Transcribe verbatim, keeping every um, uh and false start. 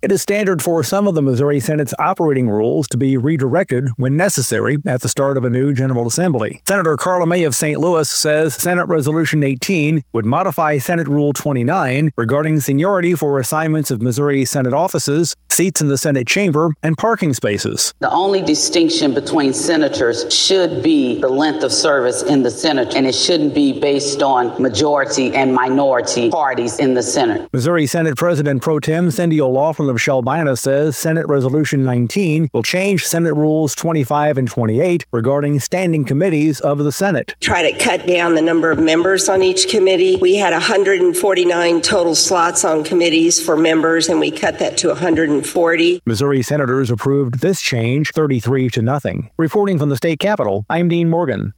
It is standard for some of the Missouri Senate's operating rules to be redirected when necessary at the start of a new General Assembly. Senator Carla May of Saint Louis says Senate Resolution eighteen would modify Senate Rule twenty-nine regarding seniority for assignments of Missouri Senate offices, seats in the Senate chamber, and parking spaces. The only distinction between senators should be the length of service in the Senate, and it shouldn't be based on majority and minority parties in the Senate. Missouri Senate President Pro Tem Cindy O'Laughlin of Shelbina says Senate Resolution nineteen will change Senate Rules twenty-five and twenty-eight regarding standing committees of the Senate. Try to cut down the number of members on each committee. We had one hundred forty-nine total slots on committees for members, and we cut that to one hundred forty. Missouri senators approved this change thirty-three to nothing. Reporting from the state capitol, I'm Dean Morgan.